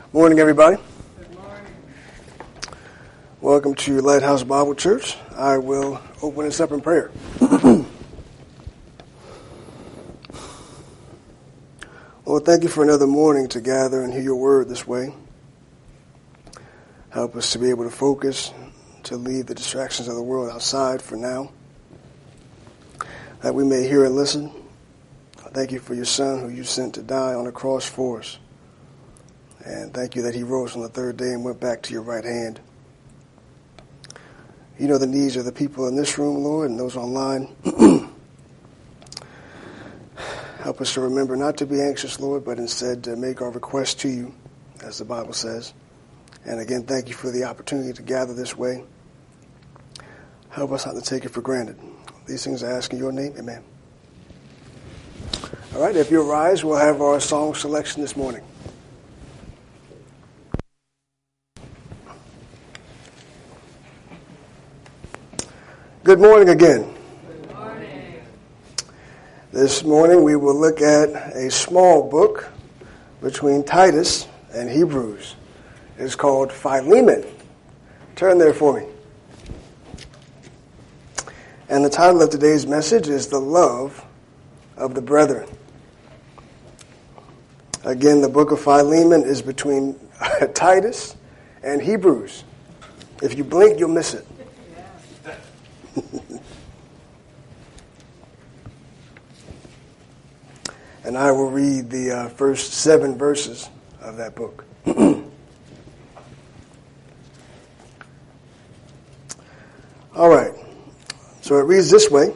Morning, everybody. Good morning. Welcome to Lighthouse Bible Church. I will open us up in prayer. Lord, thank you for another morning to gather and hear your word this way. Help us to be able to focus, to leave the distractions of the world outside for now, that we may hear and listen. Thank you for your Son who you sent to die on the cross for us. And thank you that he rose on the third day and went back to your right hand. You know the needs of the people in this room, Lord, and those online. Help us to remember not to be anxious, Lord, but instead to make our requests to you, as the Bible says. And again, thank you for the opportunity to gather this way. Help us not to take it for granted. These things I ask in your name. Amen. All right, if you rise, we'll have our song selection this morning. Good morning again. Good morning. This morning we will look at a small book between Titus and Hebrews. It's called Philemon. Turn there for me. And the title of today's message is The Love of the Brethren. Again, the book of Philemon is between Titus and Hebrews. If you blink, you'll miss it. And I will read the first 7 verses of that book. All right. So it reads this way.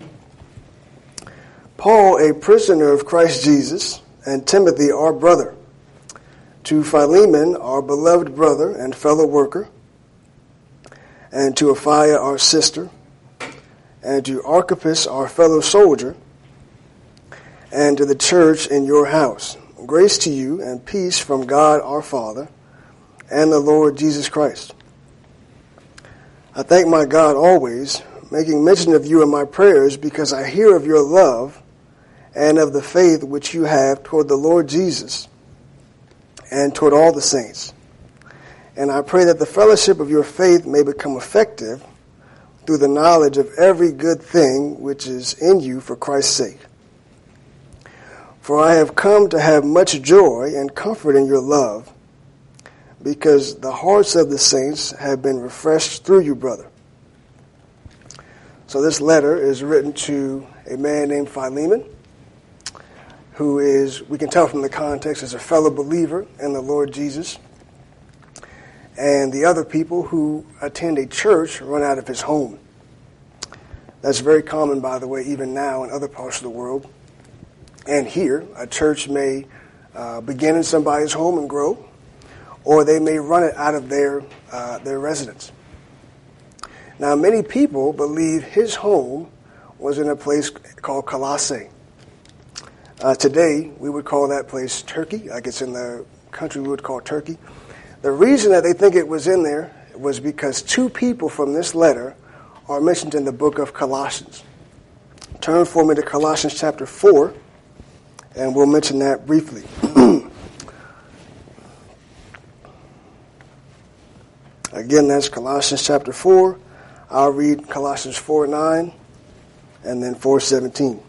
Paul, a prisoner of Christ Jesus, and Timothy, our brother, to Philemon, our beloved brother and fellow worker, and to Apphia, our sister, and to Archippus, our fellow soldier, and to the church in your house. Grace to you and peace from God our Father and the Lord Jesus Christ. I thank my God always, making mention of you in my prayers, because I hear of your love and of the faith which you have toward the Lord Jesus and toward all the saints. And I pray that the fellowship of your faith may become effective through the knowledge of every good thing which is in you for Christ's sake. For I have come to have much joy and comfort in your love, because the hearts of the saints have been refreshed through you, brother. So this letter is written to a man named Philemon, who is, we can tell from the context, is a fellow believer in the Lord Jesus. And the other people who attend a church run out of his home. That's very common, by the way, even now in other parts of the world. And here, a church may begin in somebody's home and grow, or they may run it out of their residence. Now, many people believe his home was in a place called Colossae. Today, we would call that place Turkey. I guess in the country we would call Turkey. The reason that they think it was in there was because 2 people from this letter are mentioned in the book of Colossians. Turn for me to Colossians chapter 4, and we'll mention that briefly. Again, that's Colossians chapter 4. I'll read Colossians 4:9 and then 4:17.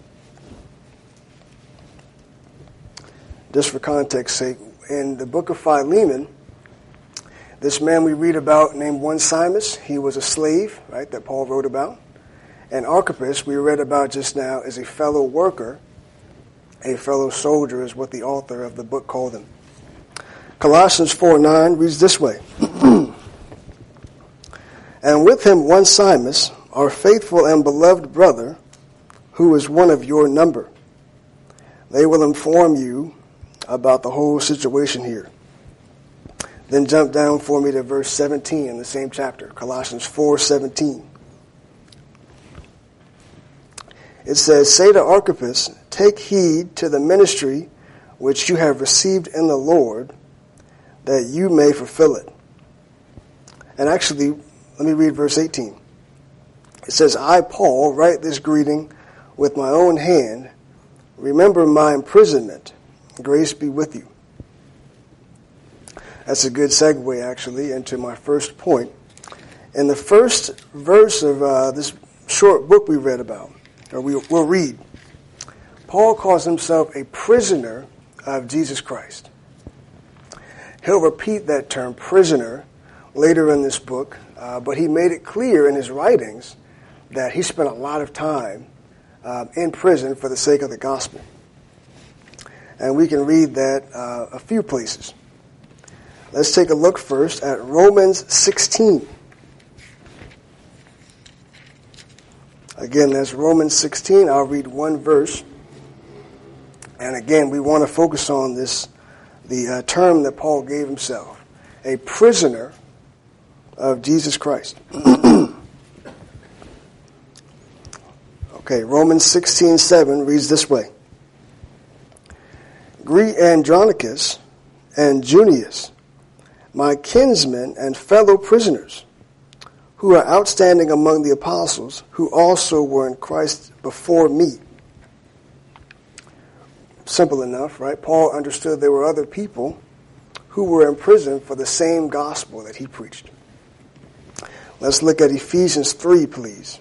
Just for context sake, in the book of Philemon, this man we read about named Onesimus, he was a slave, right, that Paul wrote about. And Archippus, we read about just now, is a fellow worker, a fellow soldier is what the author of the book called him. Colossians 4:9 reads this way. And with him Onesimus, our faithful and beloved brother, who is one of your number. They will inform you about the whole situation here. Then jump down for me to verse 17 in the same chapter, Colossians 4:17. It says, Say to Archippus, take heed to the ministry which you have received in the Lord, that you may fulfill it. And actually, let me read verse 18. It says, I, Paul, write this greeting with my own hand. Remember my imprisonment. Grace be with you. That's a good segue, actually, into my first point. In the first verse of this short book we read about, or we'll read, Paul calls himself a prisoner of Jesus Christ. He'll repeat that term, prisoner, later in this book, but he made it clear in his writings that he spent a lot of time in prison for the sake of the gospel. And we can read that a few places. Let's take a look first at Romans 16. Again, that's Romans 16. I'll read one verse. And again, we want to focus on this, the term that Paul gave himself, a prisoner of Jesus Christ. Okay, Romans 16:7 reads this way. Greet Andronicus and Junius, my kinsmen and fellow prisoners, who are outstanding among the apostles, who also were in Christ before me. Simple enough, right? Paul understood there were other people who were in prison for the same gospel that he preached. Let's look at Ephesians 3, please.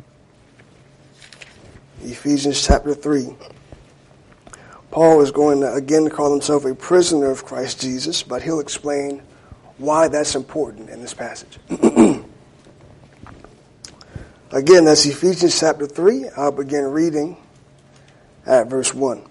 Ephesians chapter 3. Paul is going to again call himself a prisoner of Christ Jesus, but he'll explain why that's important in this passage. Again, that's Ephesians chapter 3. I'll begin reading at verse 1.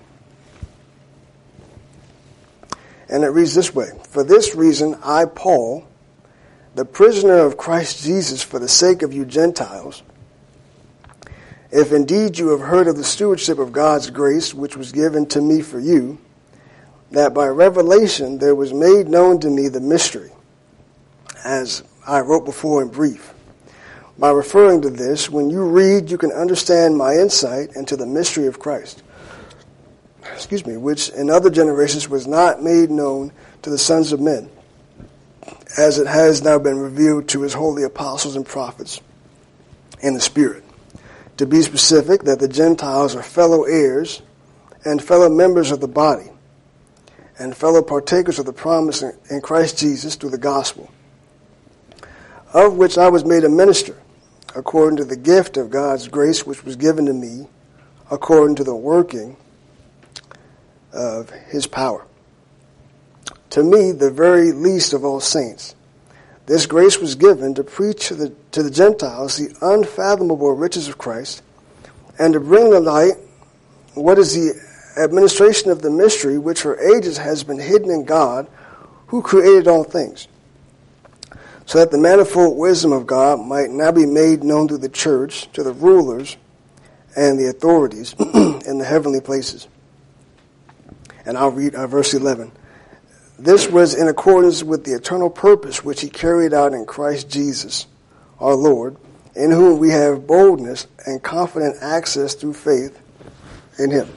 And it reads this way. For this reason, I, Paul, the prisoner of Christ Jesus for the sake of you Gentiles, if indeed you have heard of the stewardship of God's grace, which was given to me for you, that by revelation there was made known to me the mystery, as I wrote before in brief. By referring to this, when you read, you can understand my insight into the mystery of Christ, which in other generations was not made known to the sons of men, as it has now been revealed to his holy apostles and prophets in the Spirit. To be specific, that the Gentiles are fellow heirs and fellow members of the body, and fellow partakers of the promise in Christ Jesus through the gospel, of which I was made a minister, according to the gift of God's grace which was given to me, according to the working of his power. To me, the very least of all saints, this grace was given to preach to the Gentiles the unfathomable riches of Christ, and to bring to light what is the administration of the mystery which for ages has been hidden in God, who created all things, so that the manifold wisdom of God might now be made known through the church to the rulers and the authorities in the heavenly places. And I'll read verse 11. This was in accordance with the eternal purpose which he carried out in Christ Jesus, our Lord, in whom we have boldness and confident access through faith in him.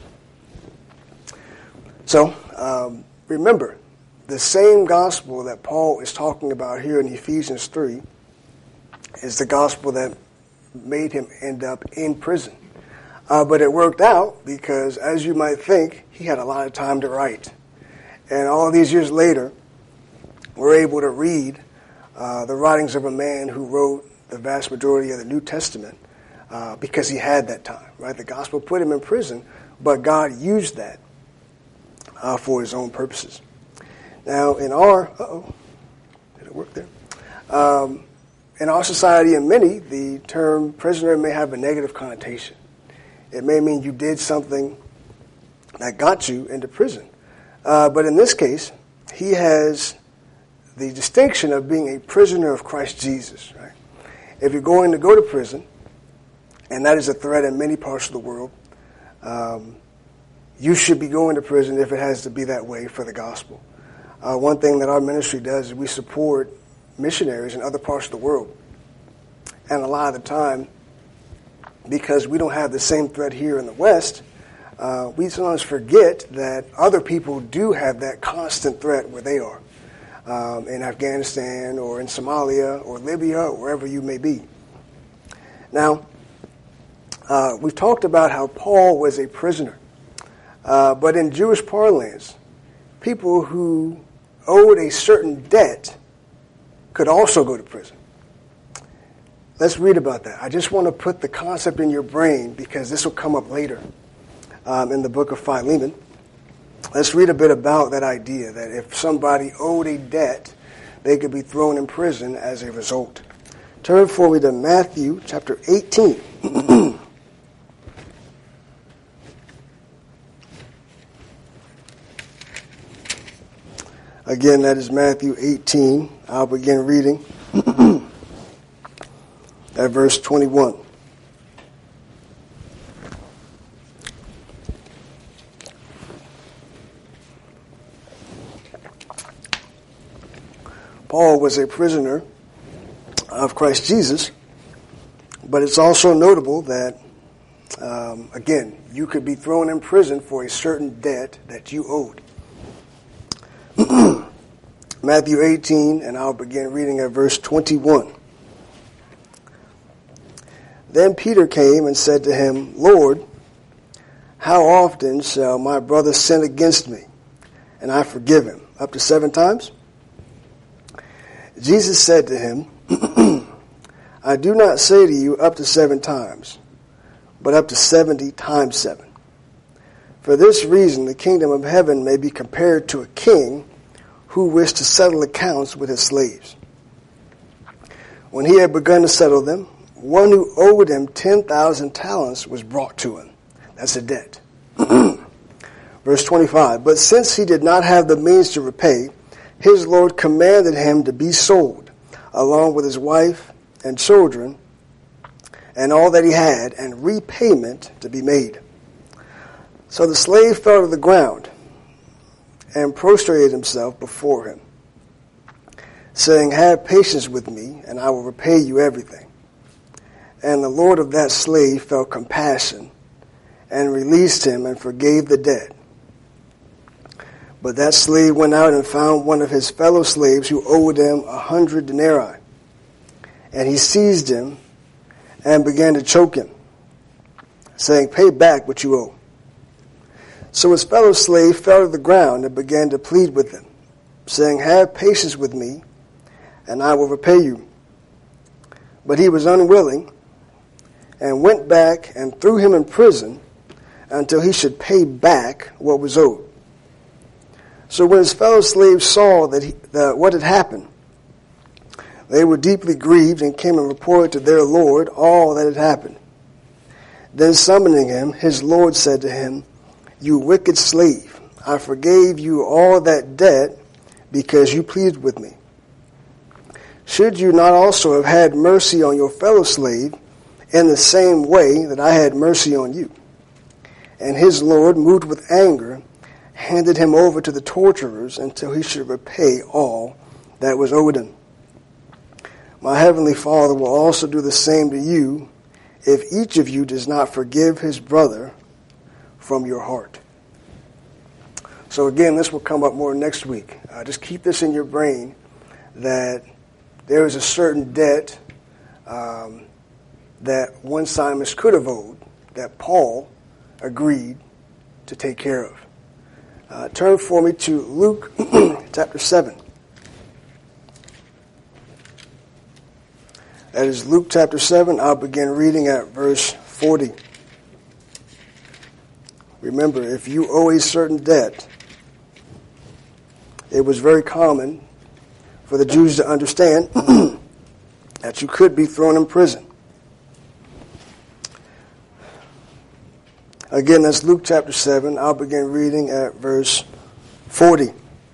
So, remember, the same gospel that Paul is talking about here in Ephesians 3 is the gospel that made him end up in prison. But it worked out because, as you might think, he had a lot of time to write. And all of these years later, we're able to read the writings of a man who wrote the vast majority of the New Testament because he had that time, right? The gospel put him in prison, but God used that for his own purposes. Now, in our, did it work there? In our society and many, the term prisoner may have a negative connotation. It may mean you did something that got you into prison. But in this case, he has the distinction of being a prisoner of Christ Jesus, right? If you're going to go to prison, and that is a threat in many parts of the world, you should be going to prison if it has to be that way for the gospel. One thing that our ministry does is we support missionaries in other parts of the world. And a lot of the time, because we don't have the same threat here in the West, we sometimes forget that other people do have that constant threat where they are, in Afghanistan or in Somalia or Libya or wherever you may be. Now, we've talked about how Paul was a prisoner, but in Jewish parlance, people who owed a certain debt could also go to prison. Let's read about that. I just want to put the concept in your brain because this will come up later in the book of Philemon. Let's read a bit about that idea that if somebody owed a debt, they could be thrown in prison as a result. Turn for me to Matthew chapter 18. Again, that is Matthew 18. I'll begin reading at verse 21. Paul was a prisoner of Christ Jesus, but it's also notable that, again, you could be thrown in prison for a certain debt that you owed. Matthew 18, and I'll begin reading at verse 21. Then Peter came and said to him, Lord, how often shall my brother sin against me, and I forgive him? Up to 7 times? Jesus said to him, I do not say to you up to 7 times, but up to 70 times 7. For this reason the kingdom of heaven may be compared to a king who wished to settle accounts with his slaves. When he had begun to settle them, one who owed him 10,000 talents was brought to him. That's a debt. Verse 25, but since he did not have the means to repay, his Lord commanded him to be sold, along with his wife and children, and all that he had, and repayment to be made. So the slave fell to the ground and prostrated himself before him, saying, have patience with me, and I will repay you everything. And the Lord of that slave felt compassion, and released him, and forgave the debt. But that slave went out and found one of his fellow slaves who owed him 100 denarii. And he seized him and began to choke him, saying, pay back what you owe. So his fellow slave fell to the ground and began to plead with him, saying, have patience with me, and I will repay you. But he was unwilling, and went back and threw him in prison until he should pay back what was owed. So when his fellow slaves saw that what had happened, they were deeply grieved and came and reported to their Lord all that had happened. Then summoning him, his Lord said to him, you wicked slave, I forgave you all that debt because you pleaded with me. Should you not also have had mercy on your fellow slave in the same way that I had mercy on you? And his Lord, moved with anger, handed him over to the torturers until he should repay all that was owed him. My heavenly Father will also do the same to you if each of you does not forgive his brother from your heart. So again, this will come up more next week. Just keep this in your brain that there is a certain debt that one Simonus could have owed that Paul agreed to take care of. Turn for me to Luke chapter 7. That is Luke chapter 7. I'll begin reading at verse 40. Remember, if you owe a certain debt, it was very common for the Jews to understand that you could be thrown in prison. Again, that's Luke chapter 7. I'll begin reading at verse 40.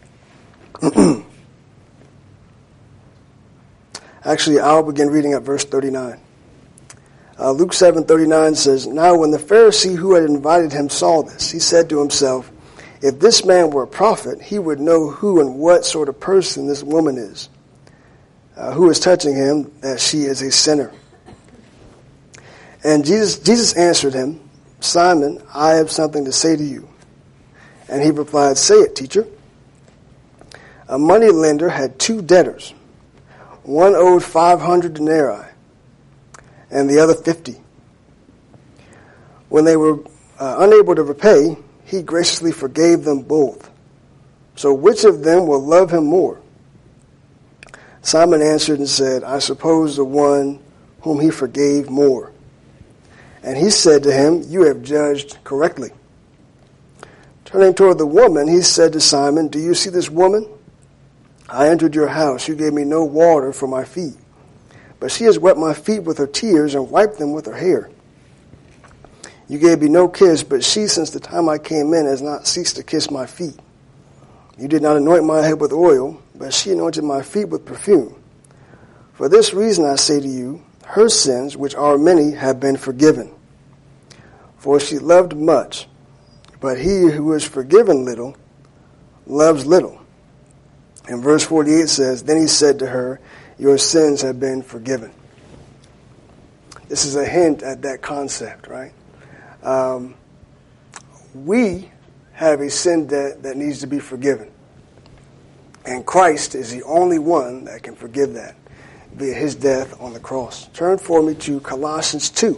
Actually, I'll begin reading at verse 39. Luke 7:39 says, Now when the Pharisee who had invited him saw this, he said to himself, if this man were a prophet, he would know who and what sort of person this woman is, who is touching him, that she is a sinner. And Jesus answered him, Simon, I have something to say to you. And he replied, Say it, teacher. A moneylender had 2 debtors. One owed 500 denarii, and the other 50. When they were unable to repay, he graciously forgave them both. So which of them will love him more? Simon answered and said, I suppose the one whom he forgave more. And he said to him, you have judged correctly. Turning toward the woman, he said to Simon, do you see this woman? I entered your house. You gave me no water for my feet, but she has wet my feet with her tears and wiped them with her hair. You gave me no kiss, but she, since the time I came in, has not ceased to kiss my feet. You did not anoint my head with oil, but she anointed my feet with perfume. For this reason I say to you, her sins, which are many, have been forgiven. For she loved much, but he who is forgiven little loves little. And verse 48 says, then he said to her, your sins have been forgiven. This is a hint at that concept, right? We have a sin debt that needs to be forgiven. And Christ is the only one that can forgive that via his death on the cross. Turn for me to Colossians 2.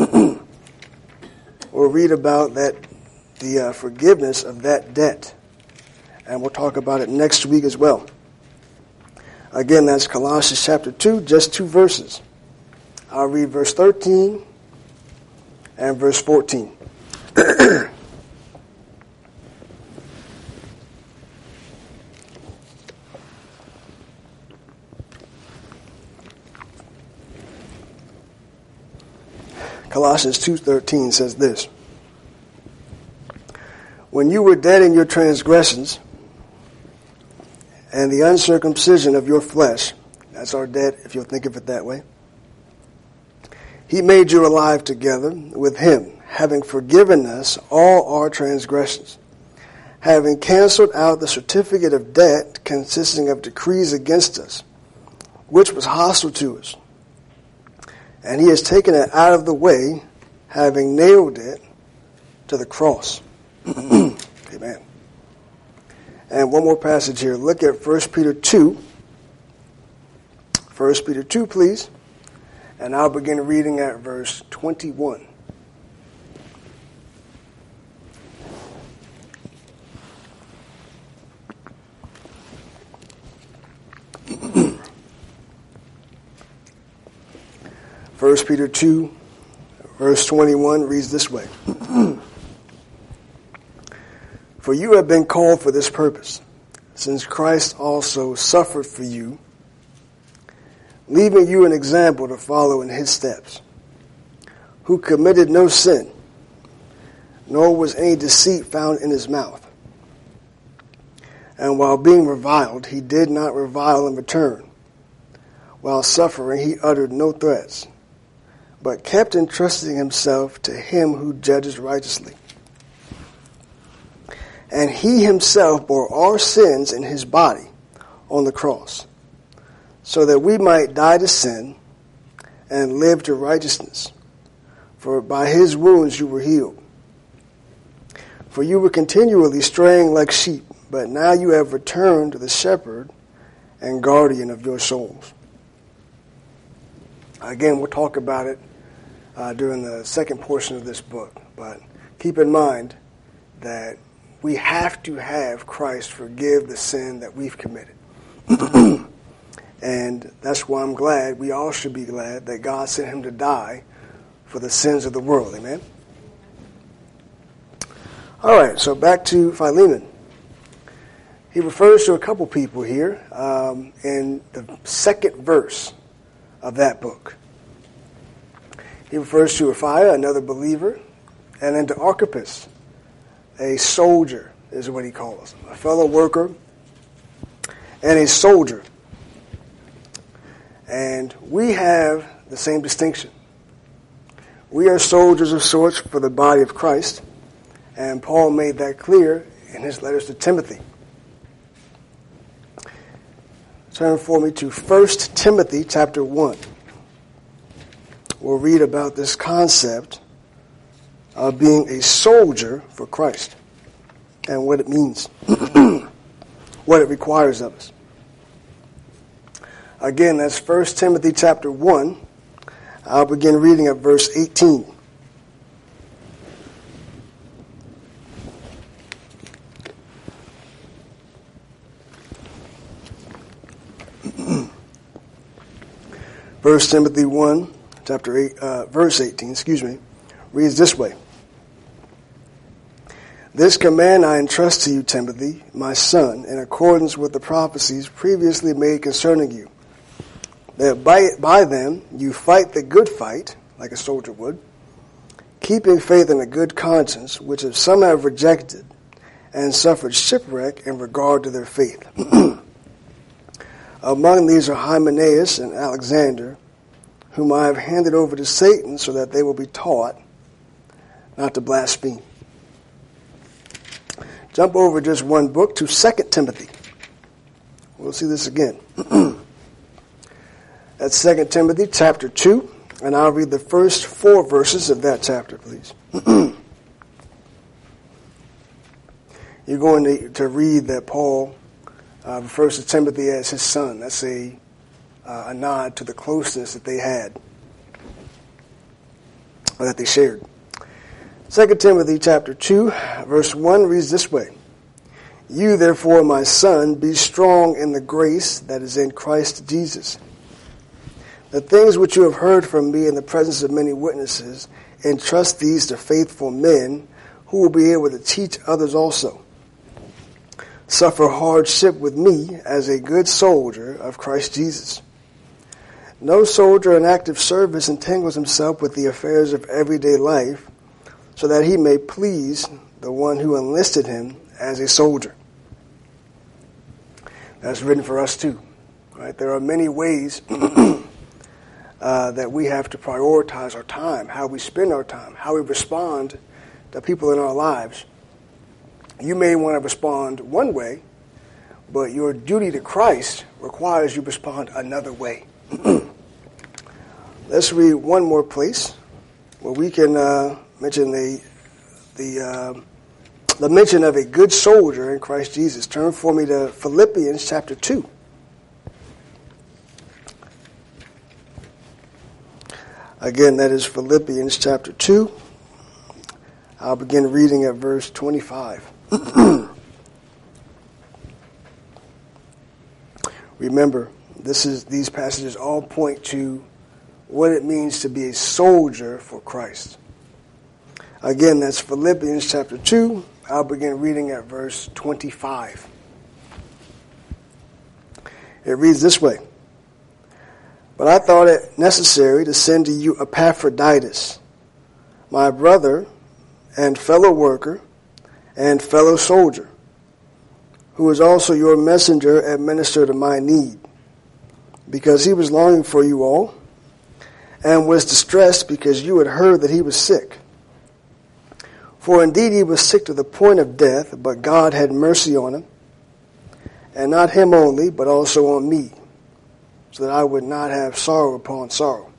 We'll read about the forgiveness of that debt. And we'll talk about it next week as well. Again, that's Colossians chapter 2, just 2 verses. I'll read verse 13 and verse 14. Colossians 2:13 says this. When you were dead in your transgressions and the uncircumcision of your flesh, that's our debt if you'll think of it that way, he made you alive together with him, having forgiven us all our transgressions, having canceled out the certificate of debt consisting of decrees against us, which was hostile to us. And he has taken it out of the way, having nailed it to the cross. Amen. And one more passage here. Look at 1 Peter 2. 1 Peter 2, please. And I'll begin reading at verse 21. First Peter 2, verse 21 reads this way. For you have been called for this purpose, since Christ also suffered for you, leaving you an example to follow in his steps, who committed no sin, nor was any deceit found in his mouth. And while being reviled, he did not revile in return. While suffering, he uttered no threats, but kept entrusting himself to him who judges righteously. And he himself bore our sins in his body on the cross, so that we might die to sin and live to righteousness. For by his wounds you were healed. For you were continually straying like sheep, but now you have returned to the shepherd and guardian of your souls. Again, we'll talk about it during the second portion of this book. But keep in mind that we have to have Christ forgive the sin that we've committed. And that's why I'm glad, we all should be glad, that God sent him to die for the sins of the world. Amen? All right, so back to Philemon. He refers to a couple people here in the second verse of that book. He refers to Apphia, another believer, and then to Archippus, a soldier is what he calls him, a fellow worker and a soldier. And we have the same distinction. We are soldiers of sorts for the body of Christ, and Paul made that clear in his letters to Timothy. Turn for me to 1 Timothy chapter 1. We'll read about this concept of being a soldier for Christ and what it means, what it requires of us. Again, that's 1 Timothy chapter 1. I'll begin reading at verse 18. 1 Timothy 1, chapter 8, verse 18, reads this way. This command I entrust to you, Timothy, my son, in accordance with the prophecies previously made concerning you, that by them you fight the good fight, like a soldier would, keeping faith and a good conscience, which if some have rejected and suffered shipwreck in regard to their faith. Among these are Hymenaeus and Alexander, whom I have handed over to Satan so that they will be taught not to blaspheme. Jump over just one book to 2 Timothy. We'll see this again. That's 2 Timothy chapter 2, and I'll read the first 4 verses of that chapter, please. You're going to read that Paul refers to Timothy as his son. That's a nod to the closeness that they had, or that they shared. 2 Timothy chapter 2, verse 1 reads this way. You, therefore, my son, be strong in the grace that is in Christ Jesus. The things which you have heard from me in the presence of many witnesses, entrust these to faithful men who will be able to teach others also. Suffer hardship with me as a good soldier of Christ Jesus. No soldier in active service entangles himself with the affairs of everyday life, so that he may please the one who enlisted him as a soldier. That's written for us too. Right? There are many ways that we have to prioritize our time, how we spend our time, how we respond to people in our lives. You may want to respond one way, but your duty to Christ requires you respond another way. Let's read one more place where we can mention the mention of a good soldier in Christ Jesus. Turn for me to Philippians chapter 2. Again, that is Philippians chapter 2. I'll begin reading at verse 25. Remember, these passages all point to what it means to be a soldier for Christ. Again, that's Philippians chapter 2. I'll begin reading at verse 25. It reads this way. But I thought it necessary to send to you Epaphroditus, my brother and fellow worker and fellow soldier, who is also your messenger and minister to my need, because he was longing for you all, and was distressed because you had heard that he was sick. For indeed he was sick to the point of death, but God had mercy on him, and not him only, but also on me, so that I would not have sorrow upon sorrow.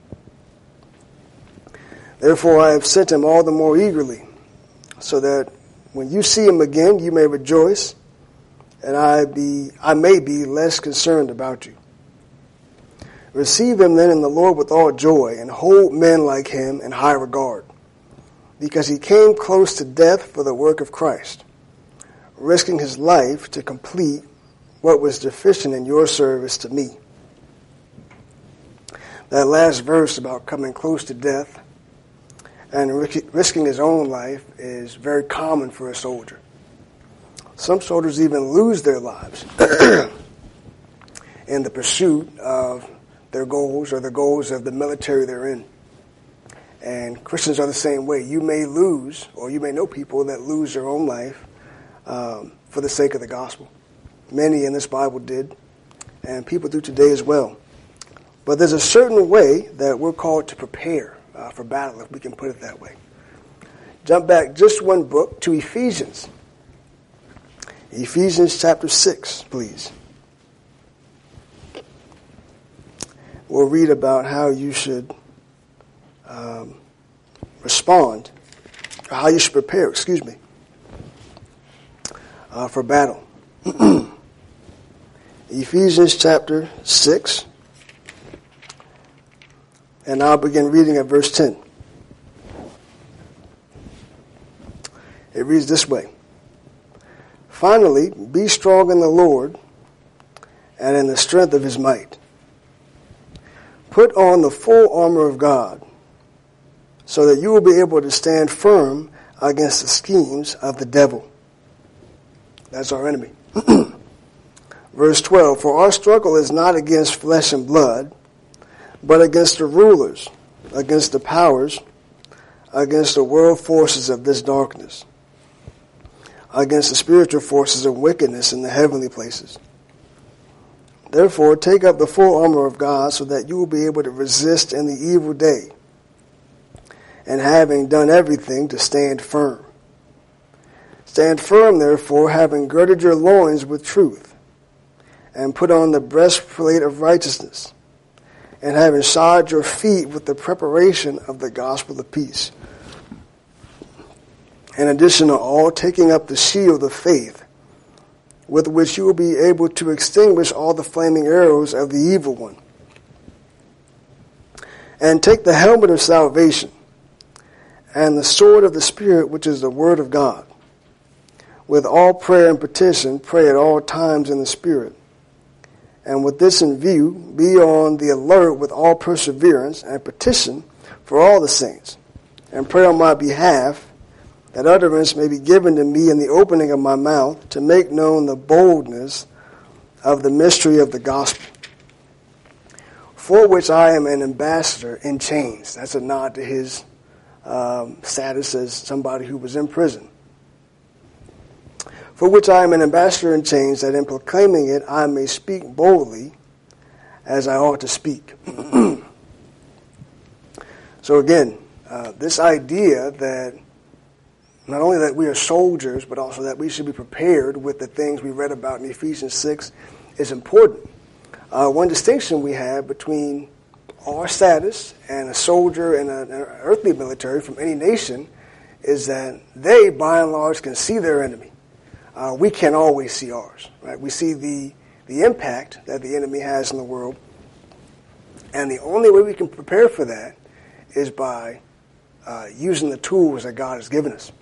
Therefore I have sent him all the more eagerly, so that when you see him again, you may rejoice, and I may be less concerned about you. Receive him then in the Lord with all joy, and hold men like him in high regard, because he came close to death for the work of Christ, risking his life to complete what was deficient in your service to me. That last verse about coming close to death and risking his own life is very common for a soldier. Some soldiers even lose their lives in the pursuit of their goals or the goals of the military they're in. And Christians are the same way. You may lose, or you may know people that lose their own life for the sake of the gospel. Many in this Bible did, and people do today as well. But there's a certain way that we're called to prepare for battle, if we can put it that way. Jump back just one book to Ephesians. Ephesians chapter 6, please. We'll read about how you should respond, or how you should prepare, for battle. Ephesians chapter 6, and I'll begin reading at verse 10. It reads this way. Finally, be strong in the Lord and in the strength of his might. Put on the full armor of God, so that you will be able to stand firm against the schemes of the devil. That's our enemy. Verse 12, for our struggle is not against flesh and blood, but against the rulers, against the powers, against the world forces of this darkness, against the spiritual forces of wickedness in the heavenly places. Therefore, take up the full armor of God so that you will be able to resist in the evil day, and having done everything, to stand firm. Stand firm, therefore, having girded your loins with truth, and put on the breastplate of righteousness, and having shod your feet with the preparation of the gospel of peace. In addition to all, taking up the shield of faith, with which you will be able to extinguish all the flaming arrows of the evil one. And take the helmet of salvation, and the sword of the Spirit, which is the word of God. With all prayer and petition, pray at all times in the Spirit. And with this in view, be on the alert with all perseverance and petition for all the saints, and pray on my behalf, that utterance may be given to me in the opening of my mouth, to make known the boldness of the mystery of the gospel, for which I am an ambassador in chains. That's a nod to his status as somebody who was in prison. For which I am an ambassador in chains, that in proclaiming it I may speak boldly as I ought to speak. So again, this idea that not only that we are soldiers, but also that we should be prepared with the things we read about in Ephesians 6 is important. One distinction we have between our status and a soldier in an earthly military from any nation is that they, by and large, can see their enemy. We can't always see ours. Right? We see the impact that the enemy has in the world, and the only way we can prepare for that is by using the tools that God has given us.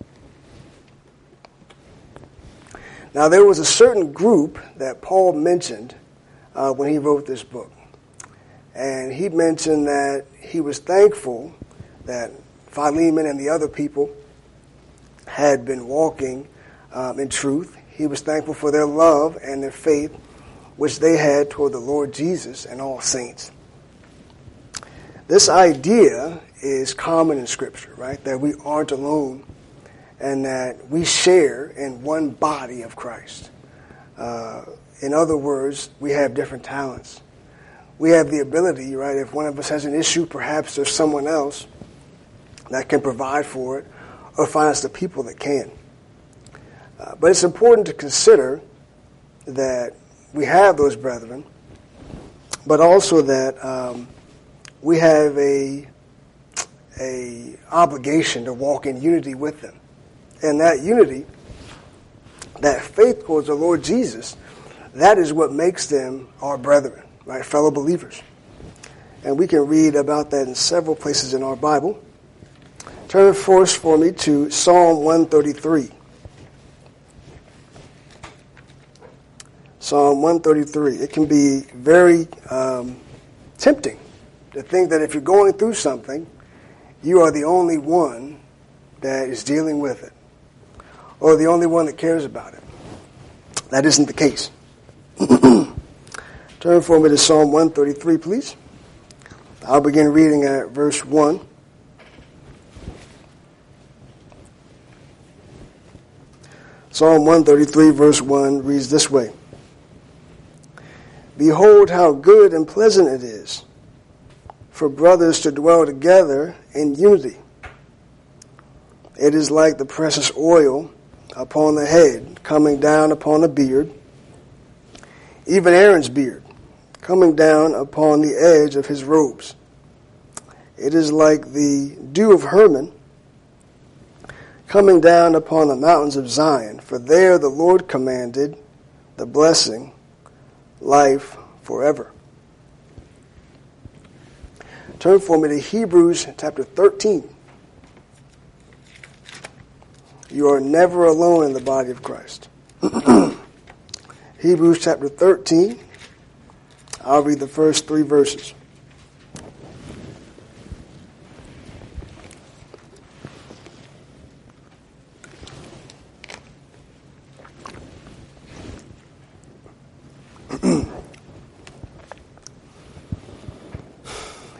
Now, there was a certain group that Paul mentioned when he wrote this book. And he mentioned that he was thankful that Philemon and the other people had been walking in truth. He was thankful for their love and their faith, which they had toward the Lord Jesus and all saints. This idea is common in Scripture, right? That we aren't alone, and that we share in one body of Christ. In other words, we have different talents. We have the ability, right, if one of us has an issue, perhaps there's someone else that can provide for it or find us the people that can. But it's important to consider that we have those brethren, but also that we have a obligation to walk in unity with them. And that unity, that faith towards the Lord Jesus, that is what makes them our brethren, right, fellow believers. And we can read about that in several places in our Bible. Turn first for me to Psalm 133. Psalm 133. It can be very tempting to think that if you're going through something, you are the only one that is dealing with it, or the only one that cares about it. That isn't the case. Turn for me to Psalm 133, please. I'll begin reading at verse 1. Psalm 133, verse 1 reads this way. Behold how good and pleasant it is for brothers to dwell together in unity. It is like the precious oil upon the head, coming down upon the beard, even Aaron's beard, coming down upon the edge of his robes. It is like the dew of Hermon, coming down upon the mountains of Zion. For there the Lord commanded the blessing, life forever. Turn for me to Hebrews chapter 13. You are never alone in the body of Christ. Hebrews chapter 13. I'll read the first 3 verses.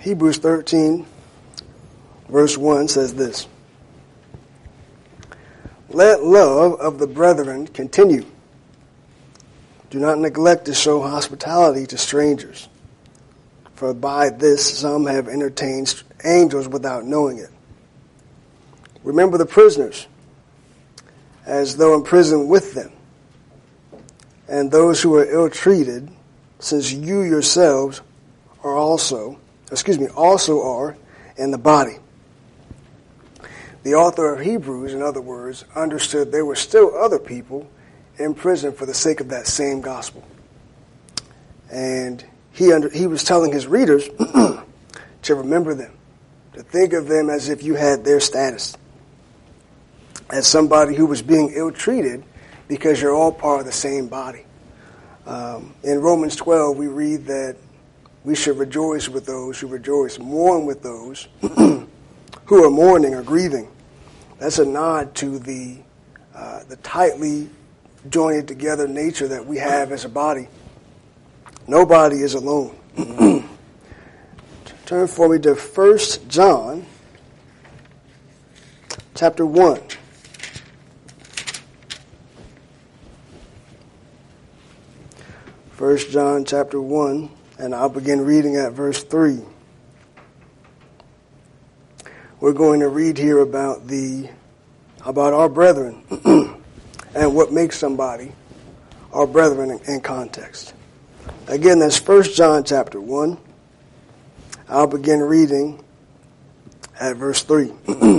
Hebrews 13, verse 1 says this. Let love of the brethren continue. Do not neglect to show hospitality to strangers, for by this some have entertained angels without knowing it. Remember the prisoners, as though in prison with them, and those who are ill-treated, since you yourselves are also are in the body. The author of Hebrews, in other words, understood there were still other people in prison for the sake of that same gospel. And he was telling his readers to remember them, to think of them as if you had their status, as somebody who was being ill-treated because you're all part of the same body. In Romans 12, we read that we should rejoice with those who rejoice, mourn with those who are mourning or grieving. That's a nod to the tightly jointed together nature that we have as a body. Nobody is alone. Turn for me to 1 John chapter 1. 1 John chapter 1, and I'll begin reading at verse 3. We're going to read here about our brethren and what makes somebody our brethren in context. Again, that's 1 John chapter 1. I'll begin reading at verse 3.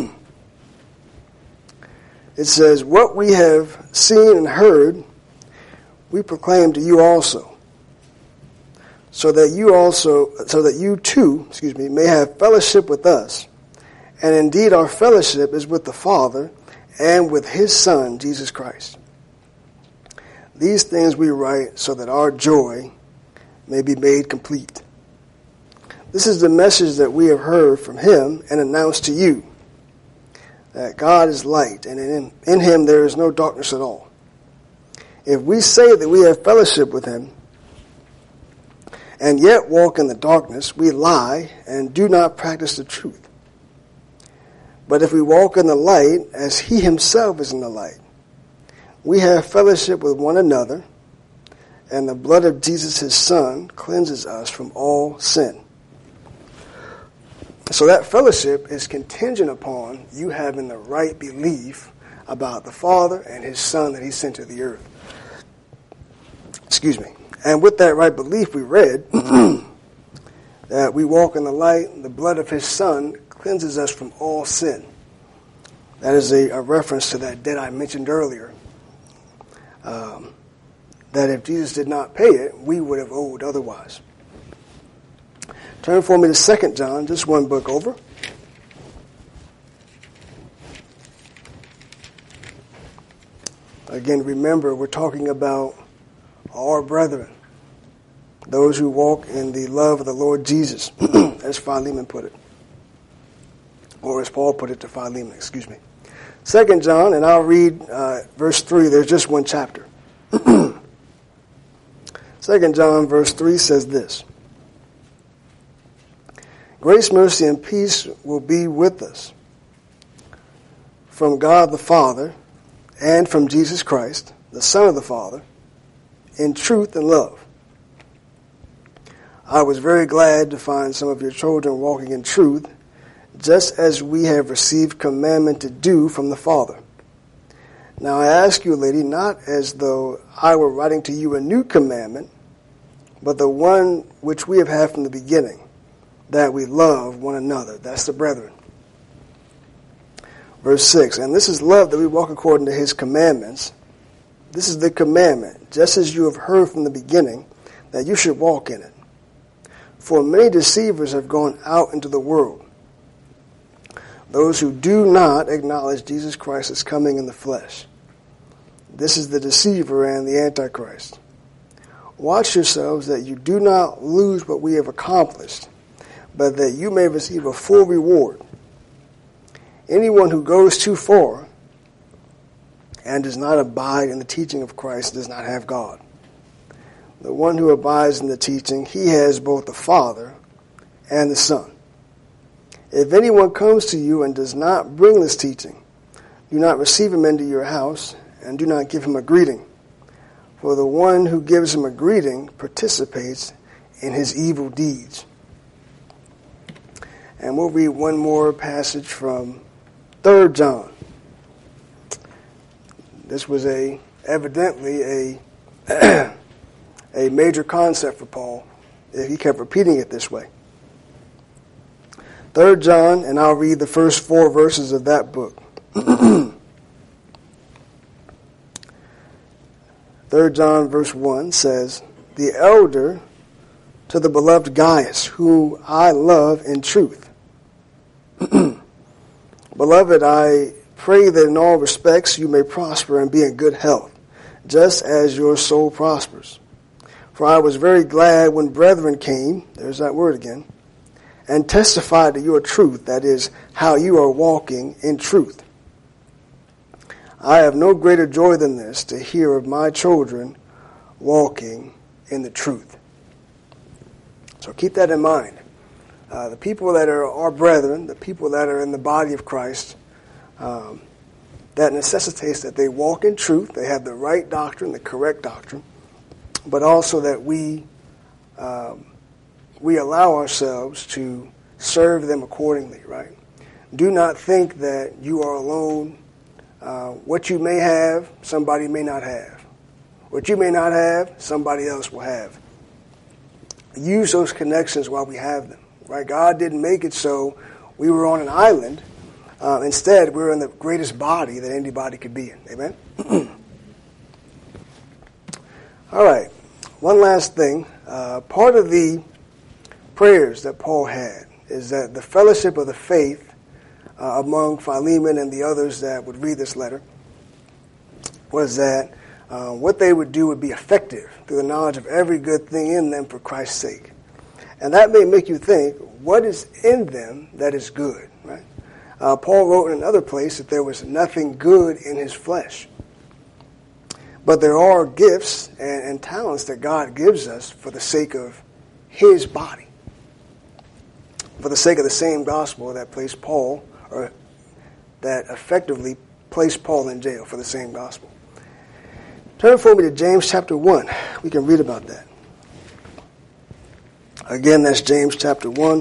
It says, "What we have seen and heard, we proclaim to you also, so that you too may have fellowship with us. And indeed our fellowship is with the Father and with his Son, Jesus Christ. These things we write so that our joy may be made complete. This is the message that we have heard from him and announced to you, that God is light, and in him there is no darkness at all. If we say that we have fellowship with him and yet walk in the darkness, we lie and do not practice the truth. But if we walk in the light as he himself is in the light, we have fellowship with one another, and the blood of Jesus his Son cleanses us from all sin." So that fellowship is contingent upon you having the right belief about the Father and his Son that he sent to the earth. And with that right belief, we read that we walk in the light, and the blood of his Son cleanses us from all sin. That is a reference to that debt I mentioned earlier. That if Jesus did not pay it, we would have owed otherwise. Turn for me to 2 John, just one book over. Again, remember, we're talking about our brethren, those who walk in the love of the Lord Jesus, as Philemon put it. Or as Paul put it to Philemon, 2 John, and I'll read verse 3. There's just one chapter. 2 John verse 3 says this: "Grace, mercy, and peace will be with us from God the Father and from Jesus Christ, the Son of the Father, in truth and love. I was very glad to find some of your children walking in truth, just as we have received commandment to do from the Father. Now I ask you, lady, not as though I were writing to you a new commandment, but the one which we have had from the beginning, that we love one another." That's the brethren. Verse 6, "And this is love, that we walk according to his commandments. This is the commandment, just as you have heard from the beginning, that you should walk in it. For many deceivers have gone out into the world, those who do not acknowledge Jesus Christ as coming in the flesh. This is the deceiver and the Antichrist. Watch yourselves that you do not lose what we have accomplished, but that you may receive a full reward. Anyone who goes too far and does not abide in the teaching of Christ does not have God. The one who abides in the teaching, he has both the Father and the Son." If anyone comes to you and does not bring this teaching, do not receive him into your house, and do not give him a greeting. For the one who gives him a greeting participates in his evil deeds. And we'll read one more passage from 3 John. This was evidently a major concept for Paul. He kept repeating it this way. 3 John, and I'll read the first 4 verses of that book. 3 John verse 1 says, "The elder to the beloved Gaius, whom I love in truth. Beloved, I pray that in all respects you may prosper and be in good health, just as your soul prospers. For I was very glad when brethren came," there's that word again, "and testified to your truth, that is, how you are walking in truth. I have no greater joy than this, to hear of my children walking in the truth." So keep that in mind. The people that are our brethren, the people that are in the body of Christ, that necessitates that they walk in truth, they have the right doctrine, the correct doctrine, but also that we allow ourselves to serve them accordingly, right? Do not think that you are alone. What you may have, somebody may not have. What you may not have, somebody else will have. Use those connections while we have them, right? God didn't make it so we were on an island. Instead, we're in the greatest body that anybody could be in. Amen? All right. One last thing. Part of the prayers that Paul had is that the fellowship of the faith among Philemon and the others that would read this letter was that what they would do would be effective through the knowledge of every good thing in them for Christ's sake. And that may make you think, what is in them that is good, right? Paul wrote in another place that there was nothing good in his flesh. But there are gifts and talents that God gives us for the sake of his body. For the sake of the same gospel that placed Paul, or that effectively placed Paul in jail for the same gospel. Turn for me to James chapter 1. We can read about that. Again, that's James chapter 1.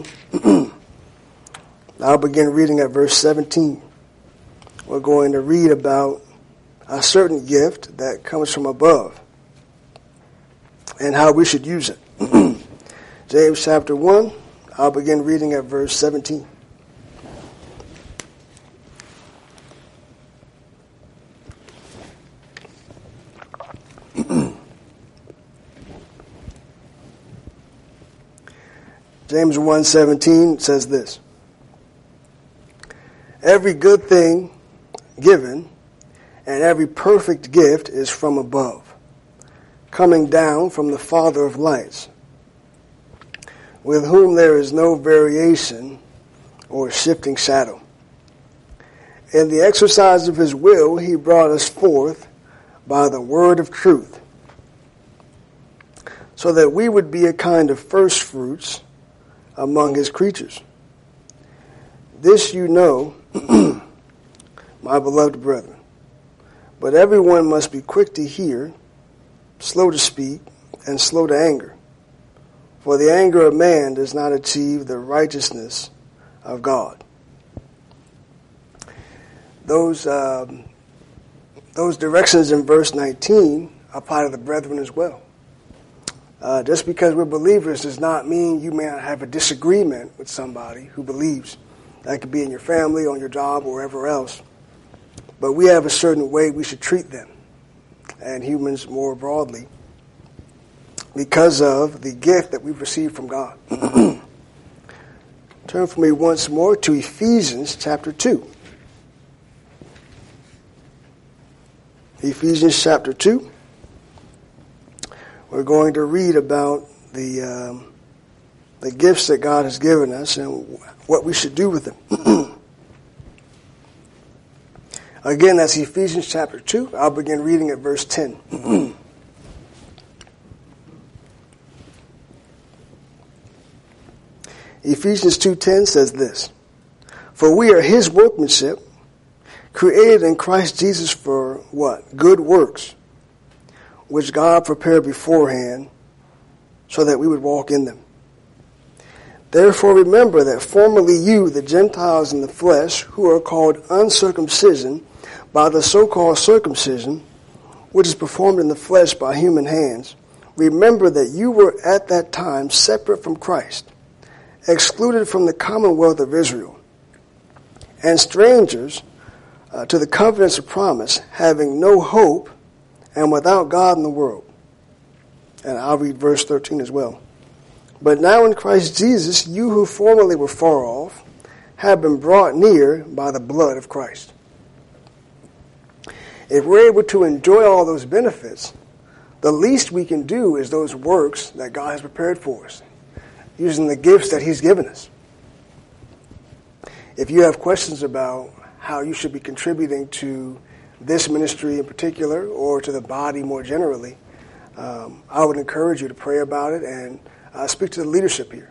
I'll begin reading at verse 17. We're going to read about a certain gift that comes from above and how we should use it. James chapter 1, I'll begin reading at verse 17. James 1:17 says this: "Every good thing given and every perfect gift is from above, coming down from the Father of lights, with whom there is no variation or shifting shadow. In the exercise of his will he brought us forth by the word of truth, so that we would be a kind of first fruits among his creatures. This you know, my beloved brethren. But everyone must be quick to hear, slow to speak, and slow to anger. For the anger of man does not achieve the righteousness of God." Those directions in verse 19 apply to the brethren as well. Just because we're believers does not mean you may not have a disagreement with somebody who believes. That could be in your family, on your job, or wherever else. But we have a certain way we should treat them, and humans more broadly, because of the gift that we've received from God. Turn for me once more to Ephesians chapter 2. Ephesians chapter 2. We're going to read about the gifts that God has given us and what we should do with them. Again, that's Ephesians chapter 2. I'll begin reading at verse 10. Ephesians 2:10 says this: For we are his workmanship, created in Christ Jesus for what? Good works, which God prepared beforehand so that we would walk in them. Therefore remember that formerly you, the Gentiles in the flesh, who are called uncircumcision by the so-called circumcision, which is performed in the flesh by human hands, remember that you were at that time separate from Christ, excluded from the commonwealth of Israel, and strangers to the covenants of promise, having no hope and without God in the world. And I'll read verse 13 as well. But now in Christ Jesus, you who formerly were far off have been brought near by the blood of Christ. If we're able to enjoy all those benefits, the least we can do is those works that God has prepared for us, using the gifts that he's given us. If you have questions about how you should be contributing to this ministry in particular or to the body more generally, I would encourage you to pray about it and speak to the leadership here.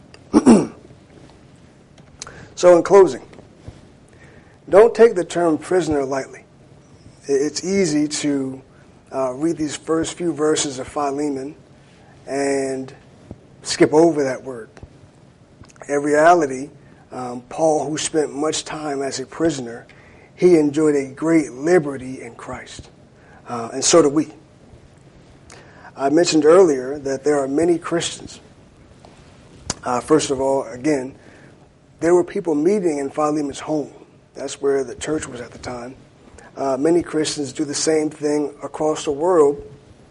So in closing, don't take the term prisoner lightly. It's easy to read these first few verses of Philemon and skip over that word. In reality, Paul, who spent much time as a prisoner, he enjoyed a great liberty in Christ. And so do we. I mentioned earlier that there are many Christians. First of all, again, there were people meeting in Philemon's home. That's where the church was at the time. Many Christians do the same thing across the world,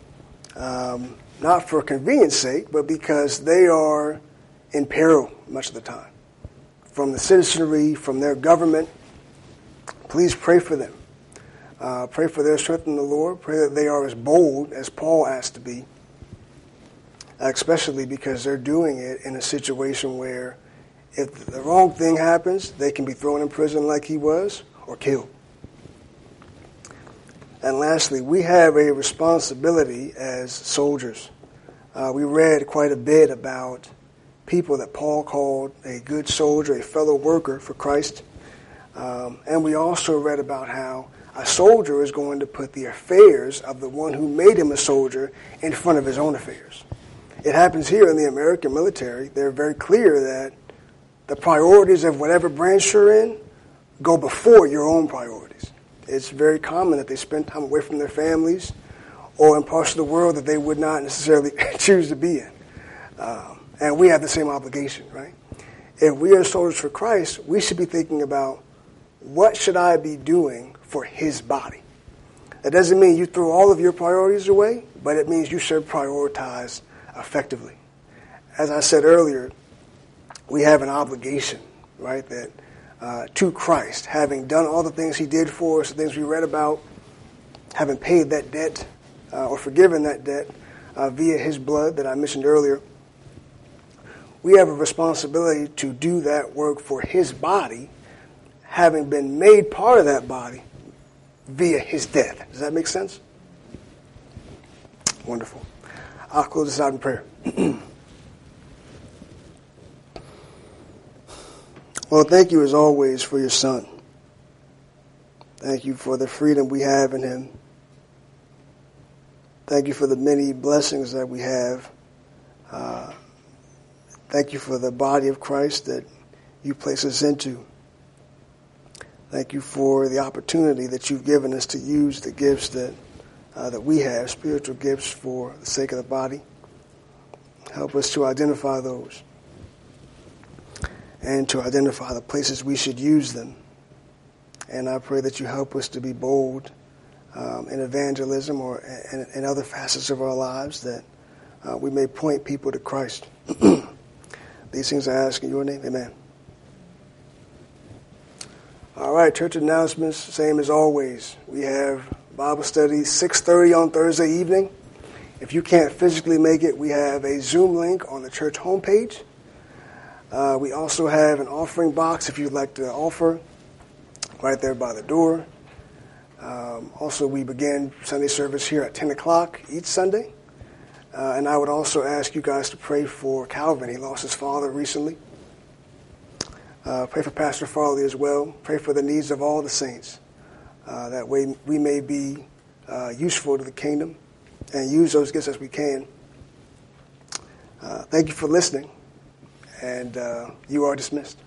not for convenience sake, but because they are in peril much of the time. From the citizenry, from their government, please pray for them. Pray for their strength in the Lord. Pray that they are as bold as Paul asked to be, especially because they're doing it in a situation where if the wrong thing happens, they can be thrown in prison like he was or killed. And lastly, we have a responsibility as soldiers. We read quite a bit about people that Paul called a good soldier, a fellow worker for Christ. And we also read about how a soldier is going to put the affairs of the one who made him a soldier in front of his own affairs. It happens here in the American military. They're very clear that the priorities of whatever branch you're in go before your own priorities. It's very common that they spend time away from their families or in parts of the world that they would not necessarily choose to be in. And we have the same obligation, right? If we are soldiers for Christ, we should be thinking about what should I be doing for his body. That doesn't mean you throw all of your priorities away, but it means you should prioritize effectively. As I said earlier, we have an obligation, right, that to Christ, having done all the things he did for us, the things we read about, having paid that debt or forgiven that debt via his blood that I mentioned earlier, we have a responsibility to do that work for his body, having been made part of that body via his death. Does that make sense? Wonderful. I'll close this out in prayer. Well, thank you as always for your Son. Thank you for the freedom we have in him. Thank you for the many blessings that we have. Thank you for the body of Christ that you place us into. Thank you for the opportunity that you've given us to use the gifts that we have, spiritual gifts for the sake of the body. Help us to identify those and to identify the places we should use them. And I pray that you help us to be bold in evangelism or in other facets of our lives, that we may point people to Christ. These things I ask in your name. Amen. All right, church announcements, same as always. We have Bible study 6:30 on Thursday evening. If you can't physically make it, we have a Zoom link on the church homepage. We also have an offering box if you'd like to offer, right there by the door. Also, we begin Sunday service here at 10 o'clock each Sunday. And I would also ask you guys to pray for Calvin. He lost his father recently. Pray for Pastor Farley as well. Pray for the needs of all the saints. That way we may be useful to the kingdom and use those gifts as we can. Thank you for listening, and you are dismissed.